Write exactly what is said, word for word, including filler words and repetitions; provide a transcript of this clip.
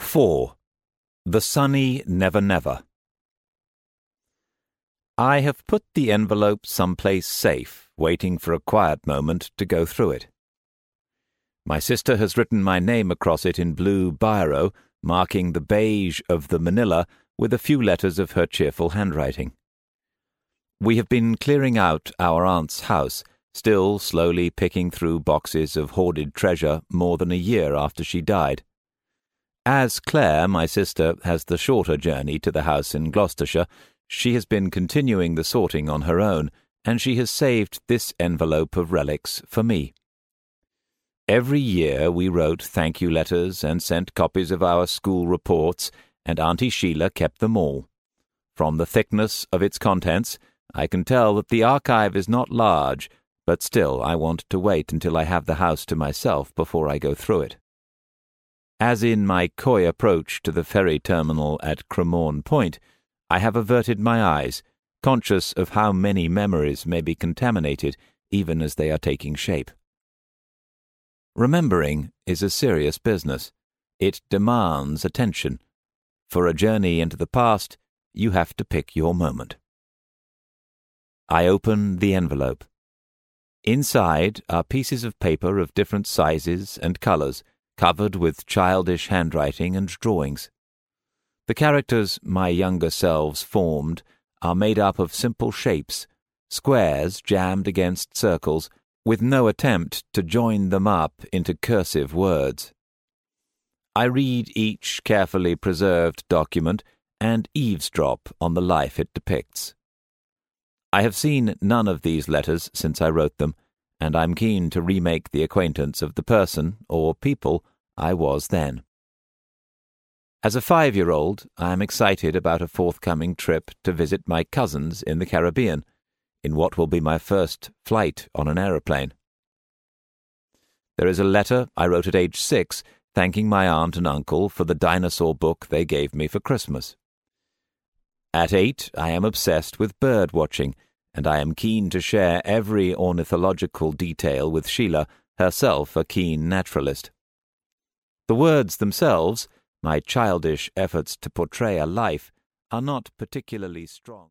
four. The Sunny Never Never. I have put the envelope someplace safe, waiting for a quiet moment to go through it. My sister has written my name across it in blue biro, marking the beige of the manila with a few letters of her cheerful handwriting. We have been clearing out our aunt's house, still slowly picking through boxes of hoarded treasure more than a year after she died. As Claire, my sister, has the shorter journey to the house in Gloucestershire, she has been continuing the sorting on her own, and she has saved this envelope of relics for me. Every year we wrote thank-you letters and sent copies of our school reports, and Auntie Sheila kept them all. From the thickness of its contents, I can tell that the archive is not large, but still I want to wait until I have the house to myself before I go through it. As in my coy approach to the ferry terminal at Cremorne Point, I have averted my eyes, conscious of how many memories may be contaminated even as they are taking shape. Remembering is a serious business. It demands attention. For a journey into the past, you have to pick your moment. I open the envelope. Inside are pieces of paper of different sizes and colours, covered with childish handwriting and drawings. The characters my younger selves formed are made up of simple shapes, squares jammed against circles, with no attempt to join them up into cursive words. I read each carefully preserved document and eavesdrop on the life it depicts. I have seen none of these letters since I wrote them, and I'm keen to remake the acquaintance of the person, or people, I was then. As a five-year-old, I am excited about a forthcoming trip to visit my cousins in the Caribbean, in what will be my first flight on an aeroplane. There is a letter I wrote at age six, thanking my aunt and uncle for the dinosaur book they gave me for Christmas. At eight, I am obsessed with bird watching, and I am keen to share every ornithological detail with Sheila, herself a keen naturalist. The words themselves, my childish efforts to portray a life, are not particularly strong.